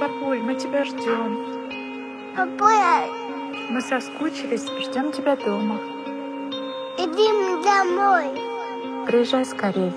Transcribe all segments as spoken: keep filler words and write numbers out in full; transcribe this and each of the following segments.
Папуль, мы тебя ждем. Папуля, Мы соскучились, ждем тебя дома. иди домой. Приезжай скорей.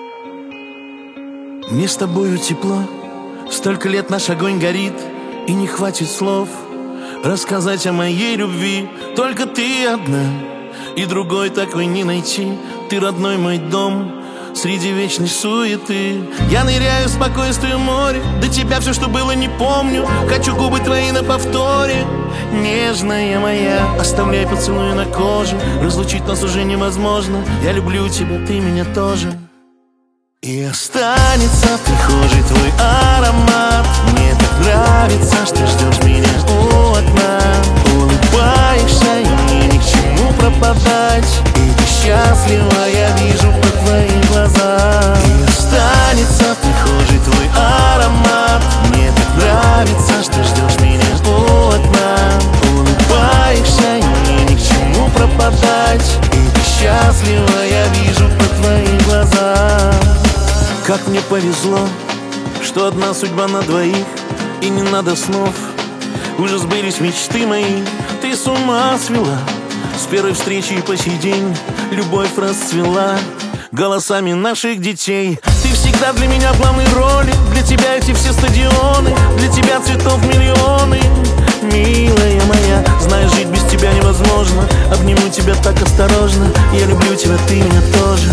Мне с тобою тепло, столько лет наш огонь горит, и не хватит слов рассказать о моей любви. Только ты одна, и другой такой не найти. Ты родной мой дом среди вечной суеты. Я ныряю в спокойствие море, до тебя все, что было, не помню. Хочу губы твои на повторе. Нежная моя, оставляй поцелуй на коже. Разлучить нас уже невозможно. Я люблю тебя, ты меня тоже. И останется в прихожей твой аромат. Мне так нравится, что ждешь меня у окна. Улыбаешься, и мне ни к чему пропадать. И ты счастлива, я вижу по твоим глазам. И останется в прихожей твой аромат. Мне так нравится, что ждешь меня у окна. Улыбаешься, и мне ни к чему пропадать. И ты счастлива, я вижу по твоим глазам. Как мне повезло, что одна судьба на двоих, и не надо снов. Уже сбылись мечты мои, ты с ума свела. С первой встречи и по сей день любовь расцвела голосами наших детей. Ты всегда для меня в главной роли. Для тебя эти все стадионы, для тебя цветов миллионы. Милая моя, знаешь, жить без тебя невозможно. Обниму тебя так осторожно. Я люблю тебя, ты меня тоже.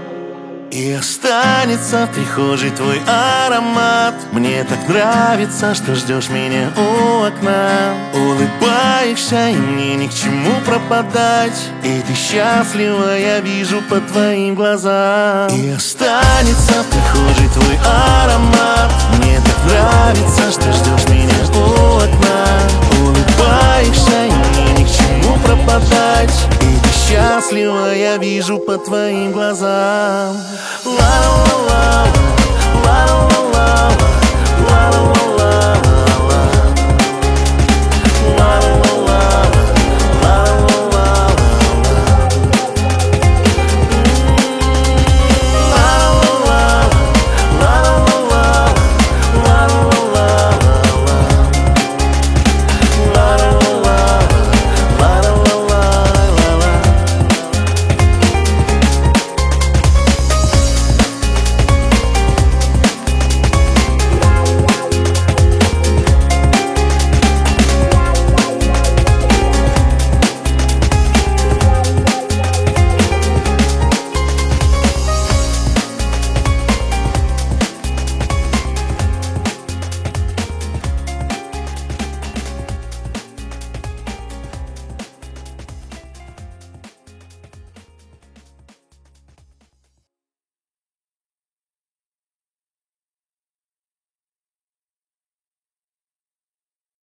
И останется в прихожей твой аромат. Мне так нравится, что ждешь меня у окна. Улыбаешься, и мне ни к чему пропадать. И ты счастлива, я вижу по твоим глазам. И останется в прихожей твой аромат. Мне так нравится, что ждешь меня у окна. Улыбаешься, и мне ни к чему пропадать. И ты счастлива, я вижу по твоим глазам. La la la